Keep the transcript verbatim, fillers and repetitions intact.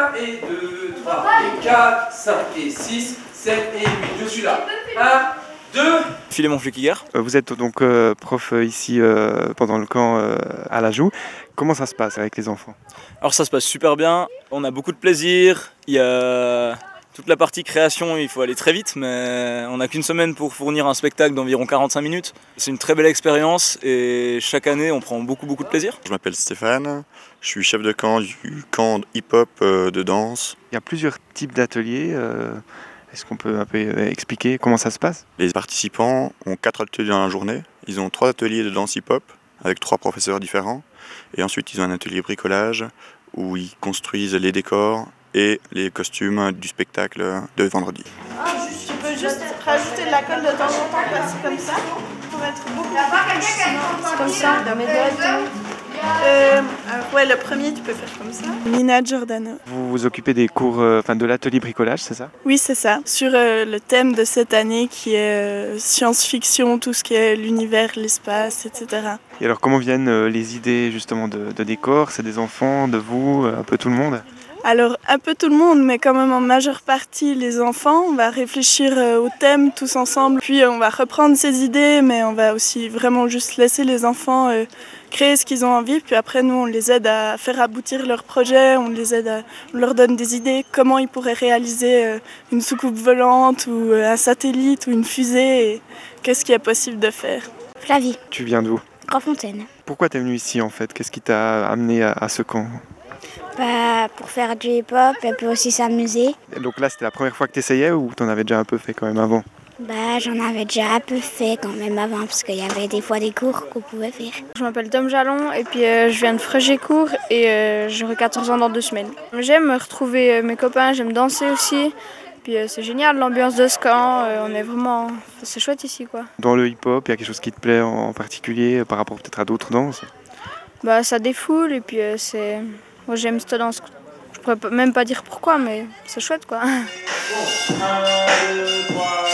un et deux, trois et quatre, cinq et six, sept et huit. Je suis là. un, deux. Philémon Flukiger. Vous êtes donc euh, prof ici euh, pendant le camp euh, à la Joux. Comment ça se passe avec les enfants? Alors ça se passe super bien, on a beaucoup de plaisir, il y a toute la partie création, il faut aller très vite, mais on n'a qu'une semaine pour fournir un spectacle d'environ quarante-cinq minutes. C'est une très belle expérience et chaque année on prend beaucoup beaucoup de plaisir. Je m'appelle Stéphane, je suis chef de camp du camp hip-hop euh, de danse. Il y a plusieurs types d'ateliers. Euh, est-ce qu'on peut un peu expliquer comment ça se passe? Les participants ont quatre ateliers dans la journée. Ils ont trois ateliers de danse hip-hop avec trois professeurs différents. Et ensuite ils ont un atelier bricolage où ils construisent les décors et les costumes du spectacle de vendredi. Ah, juste, tu peux juste rajouter de la colle de temps en temps, passer comme ça, pour être beaucoup plus comme ça, dans mes doigts. Euh, alors ouais, le premier, tu peux faire comme ça. Nina Giordano. Vous vous occupez des cours, euh, enfin de l'atelier bricolage, c'est ça? Oui, c'est ça. Sur euh, le thème de cette année qui est euh, science-fiction, tout ce qui est l'univers, l'espace, et cetera. Et alors comment viennent euh, les idées justement de, de décors? C'est des enfants, de vous, un peu tout le monde? Alors, un peu tout le monde, mais quand même en majeure partie les enfants. On va réfléchir au thème tous ensemble, puis on va reprendre ces idées, mais on va aussi vraiment juste laisser les enfants euh, créer ce qu'ils ont envie. Puis après, nous, on les aide à faire aboutir leur projet, on les aide, à, on leur donne des idées, comment ils pourraient réaliser euh, une soucoupe volante ou euh, un satellite ou une fusée, et qu'est-ce qu'il est possible de faire. Flavie. Tu viens d'où? Grandfontaine. Pourquoi t'es venue ici en fait? Qu'est-ce qui t'a amené à, à ce camp? Bah, pour faire du hip-hop et puis aussi s'amuser. Donc là, c'était la première fois que tu essayais ou t'en avais déjà un peu fait quand même avant? Bah, j'en avais déjà un peu fait quand même avant parce qu'il y avait des fois des cours qu'on pouvait faire. Je m'appelle Tom Jalon et puis euh, je viens de Fréjécourt et euh, j'aurai quatorze ans dans deux semaines. J'aime retrouver mes copains, j'aime danser aussi. Puis euh, c'est génial l'ambiance de ce camp, euh, on est vraiment... c'est chouette ici quoi. Dans le hip-hop, il y a quelque chose qui te plaît en particulier par rapport peut-être à d'autres danses? Bah ça défoule et puis euh, c'est... Moi j'aime cette danse, je pourrais même pas dire pourquoi, mais c'est chouette quoi. un, deux, trois.